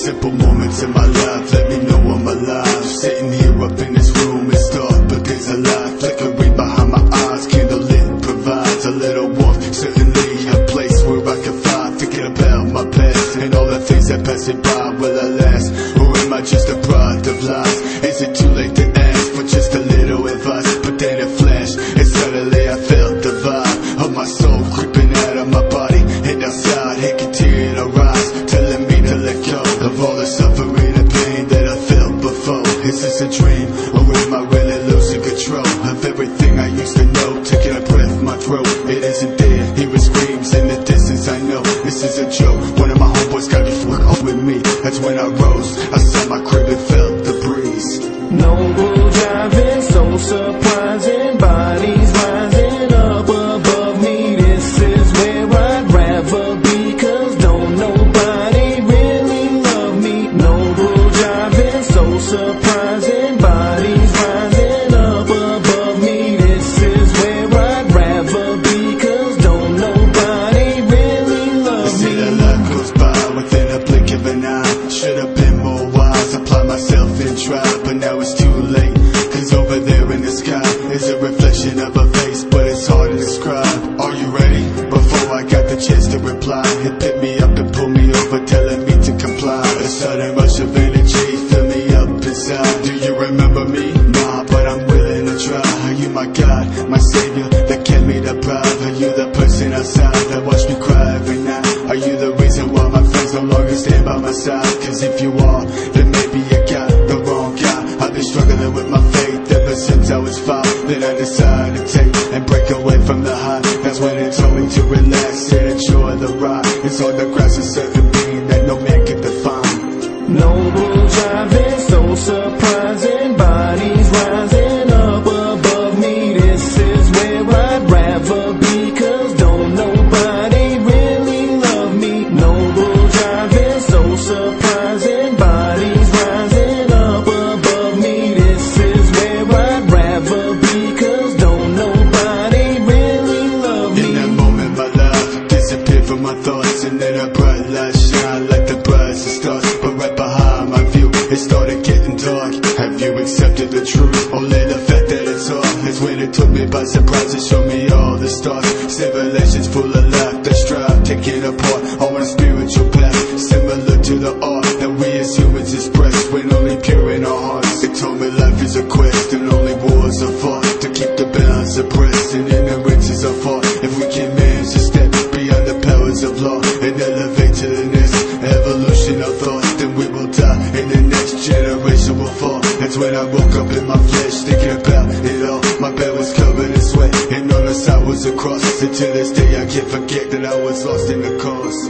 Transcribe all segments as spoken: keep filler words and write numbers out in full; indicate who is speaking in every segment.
Speaker 1: simple moments in my life let me know I'm alive. Sitting here up in this room, it's dark, but there's a light flickering behind my eyes. Candle lit provides a little warmth, certainly a place where I can find. Thinking about my past and all the things that pass it by. Will I last, or am I just a product of lies? Is it too late to ask for just a little advice? But then it flashed, and suddenly I felt the vibe of my soul creeping out of my body and outside. It could tear it arise, telling me to let go of all the suffering and pain that I felt before. Is this a dream, or am I really losing control of everything I used to know? Taking a breath, my throat, it isn't there. Hearing screams in the distance, I know this is a joke. One of my homeboys got me fucked up with me. That's when I rose, I saw my crib and felt the breeze.
Speaker 2: Noble driving, so surprising, bodies rising up above me. This is where I'd rather be, cause don't nobody really love me. Noble driving, so surprising, bodies rising up above me. This is where I'd rather be, cause don't nobody really love me.
Speaker 1: See the life goes by within a blink of an eye. Should've been more wise, apply myself and try, but now it's too late. Cause over there in the sky is a reflection of a face, but it's hard to describe. Are you ready? Before I got the chance to reply, it picked me up and pulled me over, telling me to comply. A sudden rush of energy filled me up inside. Do you remember me? Nah, but I'm willing to try. Are you my God, my savior, that kept me to pride? Are you the person outside that watched me cry every night? Are you the reason why my friends no longer stand by my side? Cause if you are, then maybe you got the wrong guy. I've been struggling with my faith ever since I was five. Then I decided to take and break away from the high. That's when it told me to relax and enjoy the ride. It's hard to grasp a certain being that no man can define.
Speaker 2: Noble driving, so surprising, bodies rising up above me. This is where I'd rather be, cause don't nobody really love me. Noble driving, so surprising, bodies rising up above me. This is where I'd rather be, cause don't nobody really love me.
Speaker 1: In that moment my life disappeared from my thoughts, and then a bright light shine like the brightest stars. But right behind my view it started getting dark. Have you accepted the truth? Only the fact that it's hard is when it took me by surprise and showed me all the stars. Civilizations full of life that strive, taking apart on a spiritual path, similar to the art that we as humans express when only pure in our hearts. They told me life is a quest and only wars are fought to keep the balance suppressed, and ignorance is our fault. If we can manage to step beyond the powers of law and elevate to the next evolution of thought, then we will die and the next generation will fall. That's when I woke up in my flesh, thinking about it all. My bed was covered in sweat and on the side was a cross. And to this day I can't forget that I was lost in the cause.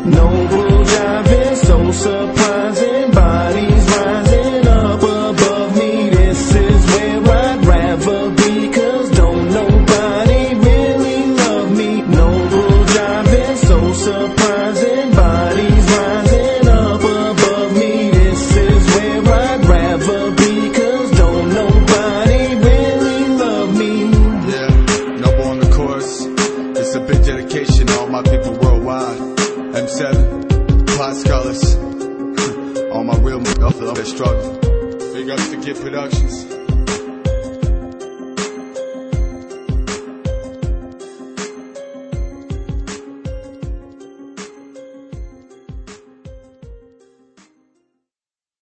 Speaker 2: Noble driving, so surprising, bodies rising up above me. This is where I'd rather be, cause don't nobody really love me. Noble driving, so surprising, bodies rising up above me. This is where I'd rather be, cause don't nobody really love me.
Speaker 1: Yeah, Noble on the chorus. It's a big dedication to all my people worldwide. M seven, Plot Scholars, all my real niggas that struggle. Big ups to Get Productions.